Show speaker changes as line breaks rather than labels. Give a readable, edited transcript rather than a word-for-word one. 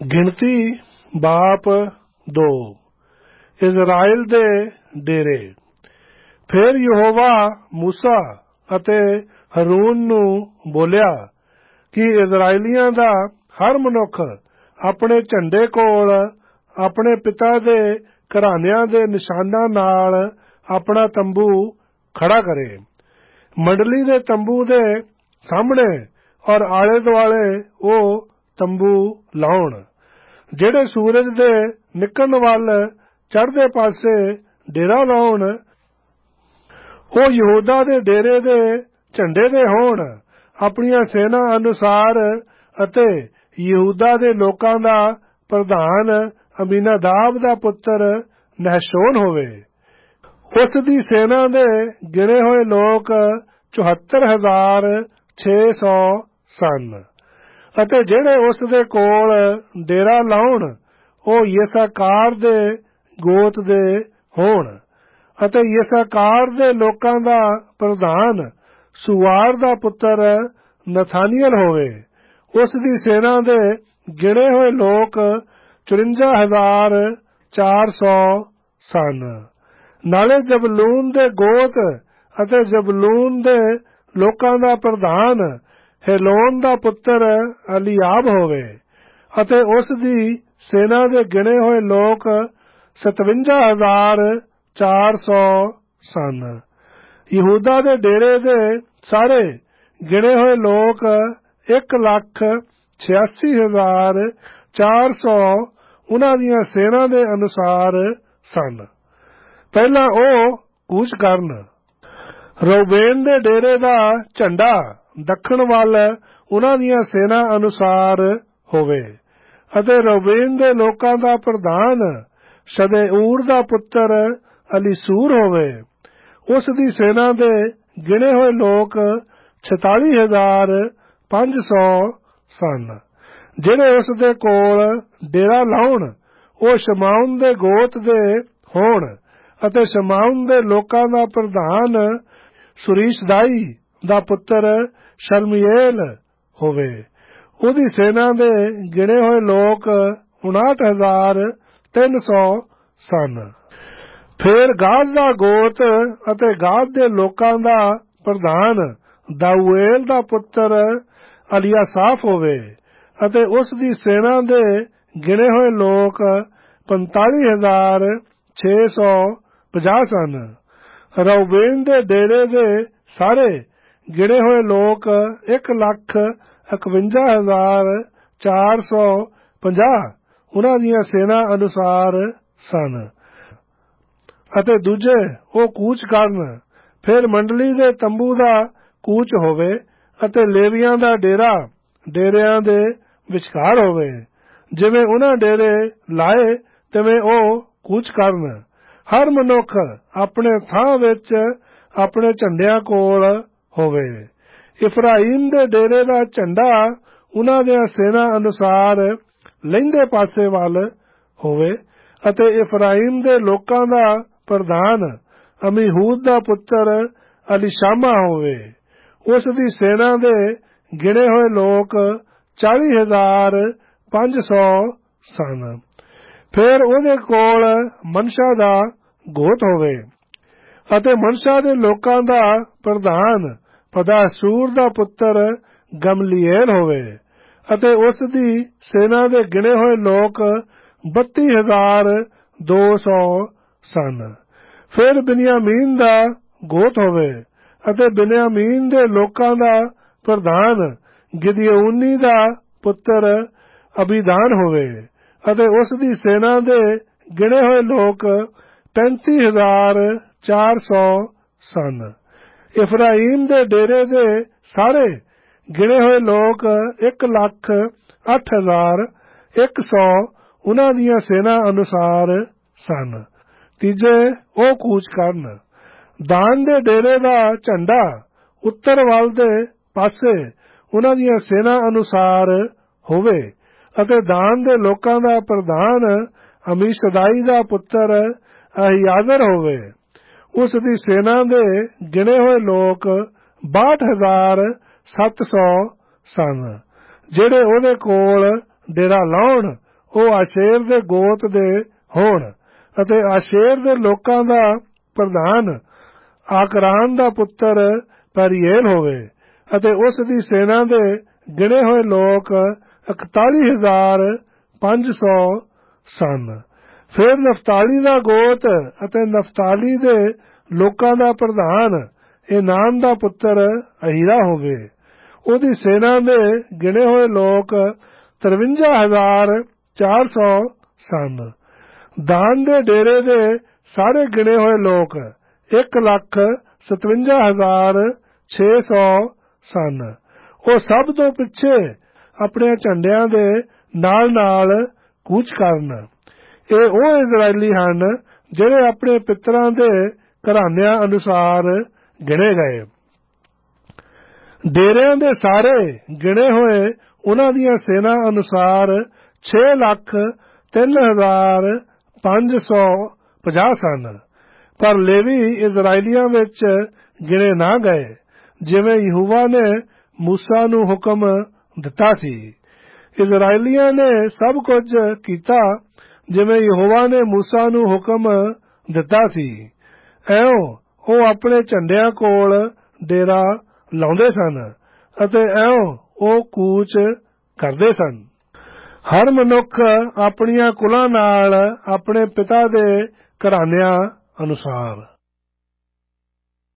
ਗਿਣਤੀ ਬਾਪ 2। ਇਜ਼ਰਾਈਲ ਦੇ ਡੇਰੇ। ਫਿਰ ਯਹੋਵਾ ਮੂਸਾ ਅਤੇ ਹਰੂਨ ਨੂੰ ਬੋਲਿਆ ਕਿ ਇਜ਼ਰਾਈਲੀਆਂ ਦਾ ਹਰ ਮਨੁੱਖ ਆਪਣੇ ਝੰਡੇ ਕੋਲ ਆਪਣੇ ਪਿਤਾ ਦੇ ਘਰਾਨਿਆਂ ਦੇ ਨਿਸ਼ਾਨਾਂ ਨਾਲ ਆਪਣਾ ਤੰਬੂ ਖੜਾ ਕਰੇ। ਮੰਡਲੀ ਦੇ ਤੰਬੂ ਦੇ ਸਾਹਮਣੇ ਔਰ ਆਲੇ ਦੁਆਲੇ ਉਹ ਤੰਬੂ ਲਾਉਣ। ਜਿਹੜੇ ਸੂਰਜ ਦੇ ਨਿਕਲਣ ਵੱਲ ਚੜ੍ਹਦੇ ਪਾਸੇ ਡੇਰਾ ਲਾਉਣ, ਉਹ ਯਹੂਦਾ ਦੇ ਡੇਰੇ ਦੇ ਝੰਡੇ ਦੇ ਹੋਣ, ਆਪਣੀਆਂ ਸੈਨਾ ਅਨੁਸਾਰ, ਅਤੇ ਯਹੂਦਾ ਦੇ ਲੋਕਾਂ ਦਾ ਪ੍ਰਧਾਨ ਅਮੀਨਾਦਾਬ ਦਾ ਪੁੱਤਰ ਨਹਸ਼ੋਨ ਹੋਵੇ। ਉਸ ਦੀ ਸੈਨਾ ਦੇ ਗਿਣੇ ਹੋਏ ਲੋਕ 74,600 ਸਨ। ਅਤੇ ਜਿਹੜੇ ਉਸ ਦੇ ਕੋਲ ਡੇਰਾ ਲਾਉਣ, ਉਹ ਯਿਸਕਾਰ ਦੇ ਗੋਤ ਦੇ ਹੋਣ। ਅਤੇ ਯਿਸਕਾਰ ਦੇ ਲੋਕਾਂ ਦਾ ਪ੍ਰਧਾਨ ਸੂਆਰ ਦਾ ਪੁੱਤਰ ਨਥਾਨੀਅਲ ਹੋਵੇ। ਉਸ ਦੀ ਸੈਨਾ ਦੇ ਗਿਣੇ ਹੋਏ ਲੋਕ 54,400 ਸਨ। ਨਾਲੇ ਜ਼ਬੂਲੂਨ ਦੇ ਗੋਤ ਅਤੇ ਜ਼ਬੂਲੂਨ ਦੇ ਲੋਕਾਂ ਦਾ ਪ੍ਰਧਾਨ ਹੇਲੋਨ ਦਾ ਪੁੱਤਰ ਅਲੀਆਬ ਹੋਵੇ। ਅਤੇ ਉਸ ਦੀ ਸੈਨਾ ਦੇ ਗਿਣੇ ਹੋਏ ਲੋਕ 57,400 ਸਨ। ਯਹੂਦਾ ਦੇ ਡੇਰੇ ਦੇ ਸਾਰੇ ਗਿਣੇ ਹੋਏ ਲੋਕ 1,86,400 ਉਹਨਾਂ ਦੀਆਂ ਸੈਨਾ ਦੇ ਅਨੁਸਾਰ ਸਨ। ਪਹਿਲਾਂ ਉਹ ਕੂਚ ਕਰਨ। ਰੂਬੇਨ ਦੇ ਡੇਰੇ ਦਾ ਝੰਡਾ ਦੱਖਣ ਵੱਲ ਉਹਨਾਂ ਦੀਆਂ ਸੈਨਾ ਅਨੁਸਾਰ ਹੋਵੇ। ਅਤੇ ਰੂਬੇਨ ਦੇ ਲੋਕਾਂ ਦਾ ਪ੍ਰਧਾਨ ਸ਼ਦੇਊਰ ਦਾ ਪੁੱਤਰ ਅਲੀਸੂਰ ਹੋਵੇ। ਉਸ ਦੀ ਸੈਨਾ ਦੇ ਗਿਣੇ ਹੋਏ ਲੋਕ 46,500 ਸਨ। ਜਿਹੜੇ ਉਸ ਦੇ ਕੋਲ ਡੇਰਾ ਲਾਉਣ, ਉਹ ਸ਼ਮਾਉਨ ਦੇ ਗੋਤ ਦੇ ਹੋਣ। ਅਤੇ ਸ਼ਮਾਉਨ ਦੇ ਲੋਕਾਂ ਦਾ ਪ੍ਰਧਾਨ ਸੁਰੀਸ਼ਦਾਈ ਦਾ ਪੁੱਤਰ ਸ਼ਲਮੀਏਲ ਹੋਵੇ। ਉਹਦੀ ਸੈਨਾ ਦੇ ਗਿਣੇ ਹੋਏ ਲੋਕ 59,300 ਸਨ। ਫਿਰ ਗਾਦ ਦਾ ਗੋਤ ਅਤੇ ਗਾਦ ਦੇ ਲੋਕਾਂ ਦਾ ਪ੍ਰਧਾਨ ਦਾਊਏਲ ਦਾ ਪੁੱਤਰ ਅਲੀਆਸਾਫ ਹੋਵੇ। ਅਤੇ ਉਸ ਦੀ ਸੈਨਾ ਦੇ ਗਿਣੇ ਹੋਏ ਲੋਕ 45,650 ਸਨ। ਰੂਬੇਨ ਦੇ ਡੇਰੇ ਦੇ ਸਾਰੇ ਗਿਣੇ ਹੋਏ ਲੋਕ 1,51,450 ਉਹਨਾਂ ਦੀਆਂ ਸੈਨਾ ਅਨੁਸਾਰ ਸਨ। ਅਤੇ ਦੂਜੇ ਉਹ ਕੂਚ ਕਰਨ। ਫਿਰ ਮੰਡਲੀ ਦੇ ਤੰਬੂ ਦਾ ਕੂਚ ਹੋਵੇ ਅਤੇ ਲੇਵੀਆਂ ਦਾ ਡੇਰਾ ਡੇਰਿਆਂ ਦੇ ਵਿਚਕਾਰ ਹੋਵੇ। ਜਿਵੇਂ ਉਹਨਾਂ ਡੇਰੇ ਲਾਏ ਤਿਵੇਂ ਉਹ ਕੂਚ ਕਰਨ। ਹਰ ਮਨੁੱਖ ਆਪਣੇ ਥਾਂ ਵਿੱਚ ਆਪਣੇ ਝੰਡਿਆਂ ਕੋਲ ਹੋਵੇ। ਇਫਰਾਈਮ ਦੇ ਡੇਰੇ ਦਾ ਝੰਡਾ ਉਹਨਾਂ ਦੀਆਂ ਸੈਨਾ ਅਨੁਸਾਰ ਲਹਿੰਦੇ ਪਾਸੇ ਵੱਲ ਹੋਵੇ। ਅਤੇ ਇਫਰਾਈਮ ਦੇ ਲੋਕਾਂ ਦਾ ਪ੍ਰਧਾਨ ਅਮੀਹੂਦ ਦਾ ਪੁੱਤਰ ਅਲੀਸ਼ਾਮਾ ਹੋਵੇ। ਉਸ ਦੀ ਸੈਨਾ ਦੇ ਗਿਣੇ ਹੋਏ ਲੋਕ 40,500 ਸਨ। ਫਿਰ ਉਹਦੇ ਕੋਲ ਮਨਸ਼ਾ ਦਾ ਗੋਤ ਹੋਵੇ। ਅਤੇ ਮਨਸ਼ਾ ਦੇ ਲੋਕਾਂ ਦਾ ਪ੍ਰਧਾਨ ਪਦਾਸੂਰ ਦਾ ਪੁੱਤਰ ਗਮਲੀਏਲ ਹੋਵੇ। ਅਤੇ ਉਸ ਦੀ ਸੈਨਾ ਦੇ ਗਿਣੇ ਹੋਏ ਲੋਕ 32,200 ਸਨ। ਫਿਰ ਬਿਨਯਾਮੀਨ ਦਾ ਗੋਤ ਹੋਵੇ। ਅਤੇ ਬਿਨਯਾਮੀਨ ਦੇ ਲੋਕਾਂ ਦਾ ਪ੍ਰਧਾਨ ਗਿਦਯੂਨੀ ਦਾ ਪੁੱਤਰ ਅਬੀਦਾਨ ਹੋਵੇ। ਅਤੇ ਉਸ ਦੀ ਸੈਨਾ ਦੇ ਗਿਣੇ ਹੋਏ ਲੋਕ 35,400 ਸਨ। ਇਫਰਾਈਮ ਦੇ ਡੇਰੇ ਦੇ ਸਾਰੇ ਗਿਣੇ ਹੋਏ ਲੋਕ 1,08,100 ਉਹਨਾਂ ਦੀਆਂ ਸੈਨਾ ਅਨੁਸਾਰ ਸਨ। ਤੀਜੇ ਉਹ ਕੂਚ ਕਰਨ। ਦਾਨ ਦੇ ਡੇਰੇ ਦਾ ਝੰਡਾ ਉੱਤਰ ਵੱਲ ਦੇ ਪਾਸੇ ਉਹਨਾਂ ਦੀਆਂ ਸੈਨਾ ਅਨੁਸਾਰ ਹੋਵੇ। ਅਤੇ ਦਾਨ ਦੇ ਲੋਕਾਂ ਦਾ ਪ੍ਰਧਾਨ ਅਮੀਸ਼ਦਾਈ ਦਾ ਪੁੱਤਰ ਅਹੀਆਜ਼ਰ ਹੋਵੇ। ਉਸ ਦੀ ਸੈਨਾ ਦੇ ਗਿਣੇ ਹੋਏ ਲੋਕ 62,700 ਸਨ। ਜਿਹੜੇ ਉਹਦੇ ਕੋਲ ਡੇਰਾ ਲਾਉਣ, ਉਹ ਆਸ਼ੇਰ ਦੇ ਗੋਤ ਦੇ ਹੋਣ ਅਤੇ ਆਸ਼ੇਰ ਦੇ ਲੋਕਾਂ ਦਾ ਪ੍ਰਧਾਨ ਆਕਰਾਨ ਦਾ ਪੁੱਤਰ ਪਰੀਏਲ ਹੋਵੇ ਅਤੇ ਉਸ ਦੀ ਸੈਨਾ ਦੇ ਗਿਣੇ ਹੋਏ ਲੋਕ 41,500 ਸਨ। ਫਿਰ ਨਫਤਾਲੀ ਦਾ ਗੋਤ ਅਤੇ ਨਫਤਾਲੀ ਦੇ ਲੋਕਾਂ ਦਾ ਪ੍ਰਧਾਨ ਏਨਾਨ ਦਾ ਪੁੱਤਰ ਅਹੀਰਾ ਹੋਵੇ। ਉਹਦੀ ਸੈਨਾ ਦੇ ਗਿਣੇ ਹੋਏ ਲੋਕ 53,400 ਸਨ। ਦਾਨ ਦੇ ਡੇਰੇ ਦੇ ਸਾਰੇ ਗਿਣੇ ਹੋਏ ਲੋਕ 1,57,600 ਸਨ। ਉਹ ਸਭ ਤੋਂ ਪਿੱਛੇ ਆਪਣੇ ਝੰਡਿਆਂ ਦੇ ਨਾਲ ਨਾਲ ਕੂਚ ਕਰਨ। ਇਹ ਉਹ ਇਜ਼ਰਾਈਲੀ ਹਨ ਜਿਹੜੇ ਆਪਣੇ ਪਿਤਰਾਂ ਦੇ ਘਰਾਨਿਆਂ ਅਨੁਸਾਰ ਗਿਣੇ ਗਏ। ਡੇਰਿਆਂ ਦੇ ਸਾਰੇ ਗਿਣੇ ਹੋਏ ਉਹਨਾਂ ਦੀਆਂ ਸੈਨਾ ਅਨੁਸਾਰ 6,03,550 ਸਨ। ਪਰ ਲੇਵੀ ਇਜ਼ਰਾਈਲੀਆਂ ਵਿੱਚ ਗਿਣੇ ਨਾ ਗਏ ਜਿਵੇਂ ਯਹੋਵਾ ਨੇ ਮੂਸਾ ਨੂੰ ਹੁਕਮ ਦਿੱਤਾ ਸੀ। ਇਜ਼ਰਾਈਲੀਆਂ ਨੇ ਸਭ ਕੁਝ ਕੀਤਾ ਜਿਵੇਂ ਯਹੋਵਾ ਨੇ ਮੂਸਾ ਨੂੰ ਹੁਕਮ ਦਿੱਤਾ ਸੀ। ਐਉਂ ਉਹ ਆਪਣੇ ਝੰਡਿਆਂ ਕੋਲ ਡੇਰਾ ਲਾਉਂਦੇ ਸਨ ਅਤੇ ਐਉਂ ਉਹ ਕੂਚ ਕਰਦੇ ਸਨ। ਹਰ ਮਨੁੱਖ ਆਪਣੀਆਂ ਕੁਲਾਂ ਨਾਲ ਆਪਣੇ ਪਿਤਾ ਦੇ ਘਰਾਨਿਆਂ ਅਨੁਸਾਰ।